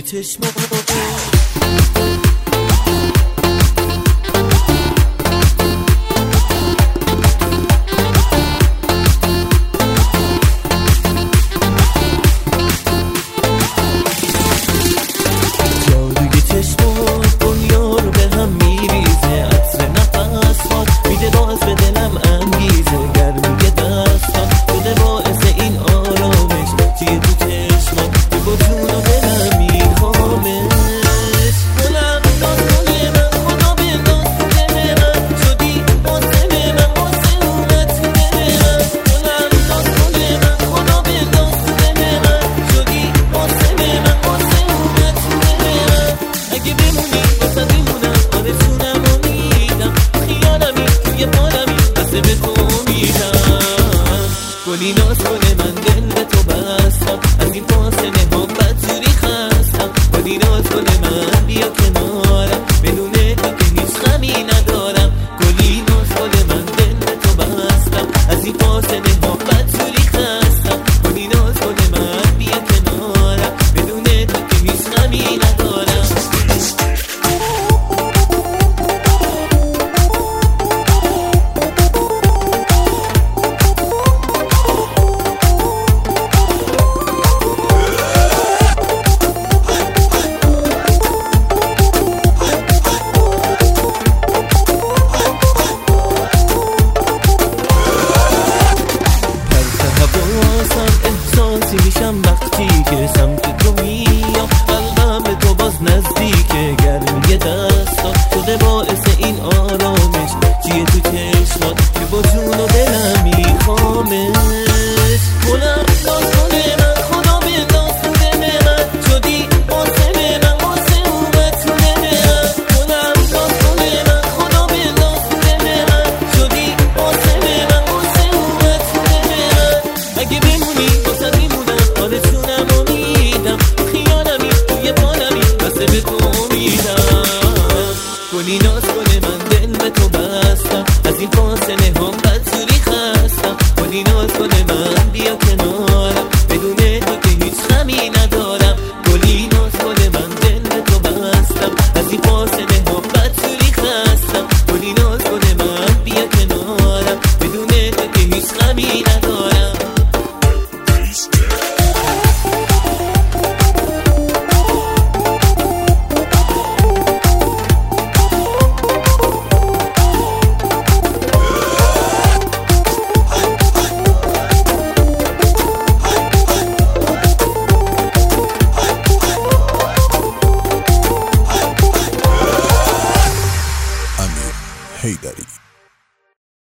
چشمات گلی ناز کنه من دل به تو بستم از این فاصله هم بدجوری خستم گلی ناز کنه من بیا کنارم بدون تو که هیچ غمی ندارم گلی ناز کنه من دل به تو بستم از این فاصله هم بدجوری خستم گلی ناز کنه من بیا کنارم بدون تو که هیچ غمی ندارم میشم وقتی که سمت تو میام قلبم به تو باز نزدیکه گرمی دستات شده باعث این آرامش چیه تو چشمات که با جون و دلم میخوامش گلم ناز کنه من خدا به داست دل من شدی واسه من واسه اومد تو دل من گلم ناز کنه من خدا به داست دل من شدی واسه من واسه اومد تو دل من اگه بمونی واسه آرزونم و میدم خیالمی توی بالمی بسه به تو میدم گلی ناز کنه من دل به تو بستم از این فاصله هم بدجوری خستم گلی ناز کنه من بیا کنارم بدون تو که هیچ غمی ندارم گلی ناز کنه من دل به تو بستم از این فاصله هم بدجوری خستم گلی ناز کنه من بیا کنارم بدون تو که هیچ غمی ندارم Hey Daddy.